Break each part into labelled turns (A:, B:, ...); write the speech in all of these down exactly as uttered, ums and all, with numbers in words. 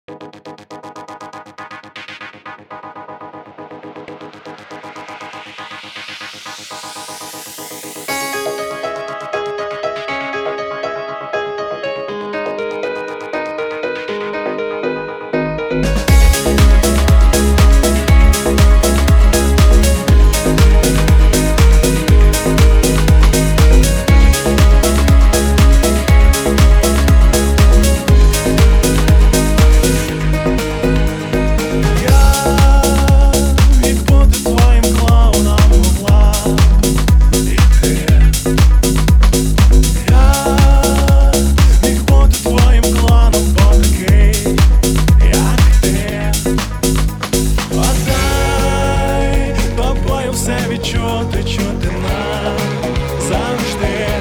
A: Відчути, чути назавжди.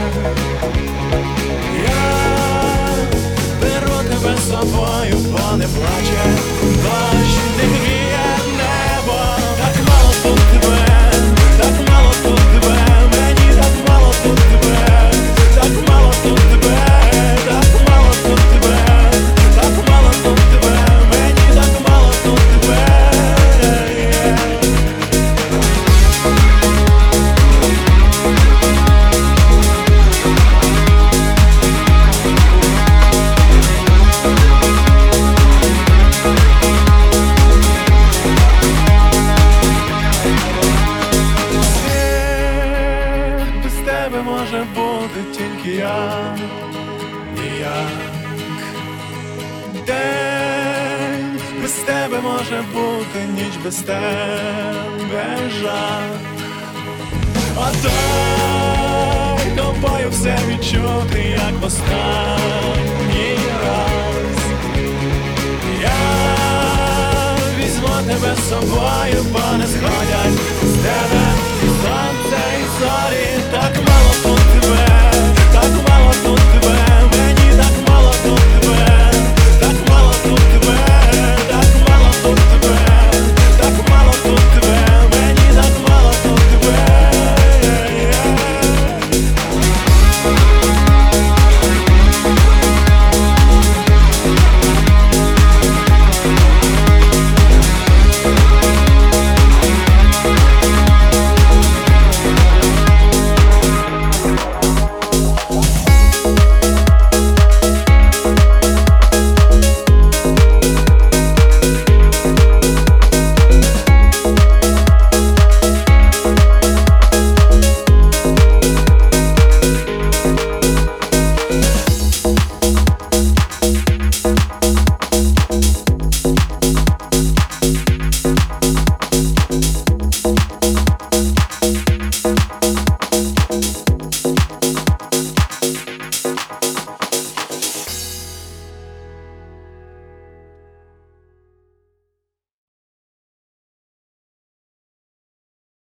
A: Я беру тебе з собою, бо не плаче дощ, не гріє небо. Так мало тут тебе, так мало тут тебе, мені так мало тут тебе, так мало тут тебе, так мало тут тебе, так мало тут тебе, мені так мало тут тебе. Може бути тільки я, ніяк. День без тебе може бути, ніч без тебе жах. А дай тобою все відчути, як в останній раз. Я візьму тебе з собою.